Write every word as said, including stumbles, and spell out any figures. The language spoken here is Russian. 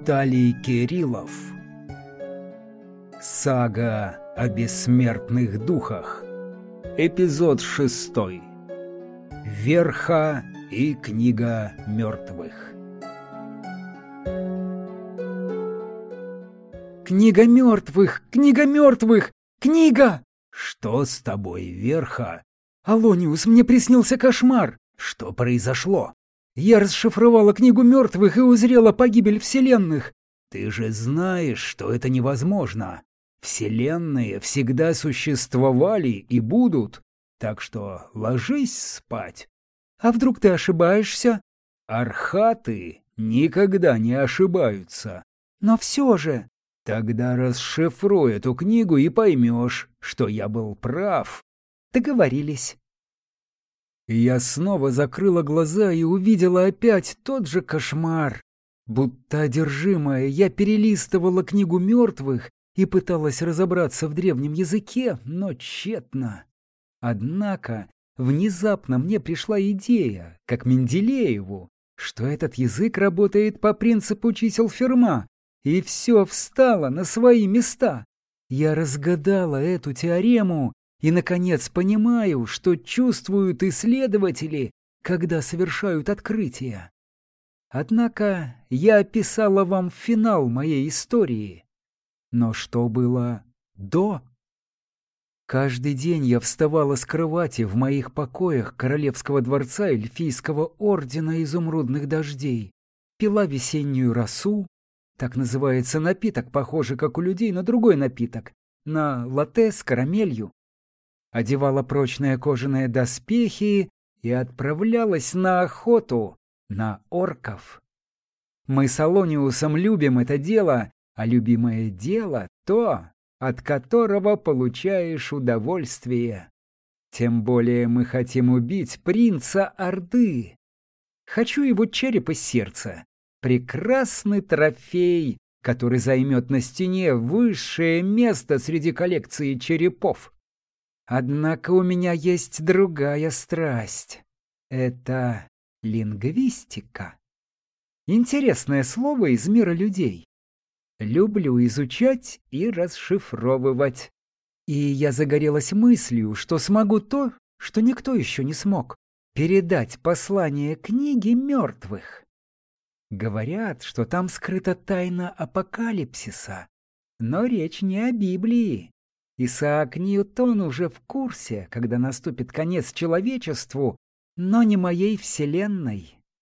Виталий Кириллов. Сага о бессмертных духах. Эпизод шестой. Верха и книга мертвых. Книга мертвых! Книга мертвых! Книга! Что с тобой, Верха? Алониус, мне приснился кошмар. Что произошло? Я расшифровала книгу мертвых и узрела погибель вселенных. Ты же знаешь, что это невозможно. Вселенные всегда существовали и будут. Так что ложись спать. А вдруг ты ошибаешься? Архаты никогда не ошибаются. Но все же... Тогда расшифруй эту книгу и поймешь, что я был прав. Договорились. Я снова закрыла глаза и увидела опять тот же кошмар. Будто одержимая, я перелистывала книгу мертвых и пыталась разобраться в древнем языке, но тщетно. Однако внезапно мне пришла идея, как Менделееву, что этот язык работает по принципу чисел Ферма, и все встало на свои места. Я разгадала эту теорему и, наконец, понимаю, что чувствуют исследователи, когда совершают открытия. Однако я описала вам финал моей истории. Но что было до? Каждый день я вставала с кровати в моих покоях Королевского дворца Эльфийского ордена изумрудных дождей, пила весеннюю росу, так называется напиток, похожий, как у людей, на другой напиток, на латте с карамелью, одевала прочные кожаные доспехи и отправлялась на охоту на орков. Мы с Алониусом любим это дело, а любимое дело — то, от которого получаешь удовольствие. Тем более мы хотим убить принца Орды. Хочу его череп и сердце. Прекрасный трофей, который займет на стене высшее место среди коллекции черепов. Однако у меня есть другая страсть. Это лингвистика. Интересное слово из мира людей. Люблю изучать и расшифровывать. И я загорелась мыслью, что смогу то, что никто еще не смог. Передать послание книги мертвых. Говорят, что там скрыта тайна апокалипсиса. Но речь не о Библии. Исаак Ньютон уже в курсе, когда наступит конец человечеству, но не моей вселенной.